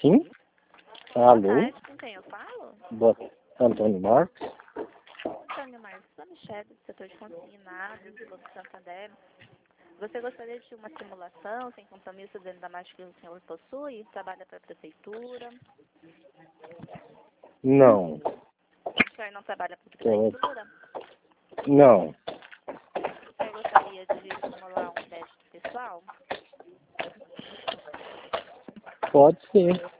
Sim? Boa Alô? tarde, com quem eu falo? Antônio Marcos? Antônio Marcos, sou Michelle, do setor de consignados do Banco Santander. Você gostaria de uma simulação sem compromisso dentro da margem que o senhor possui? Trabalha para a prefeitura? Não. O senhor não trabalha para a prefeitura? Não. O senhor gostaria de simular um crédito pessoal? Pode ser.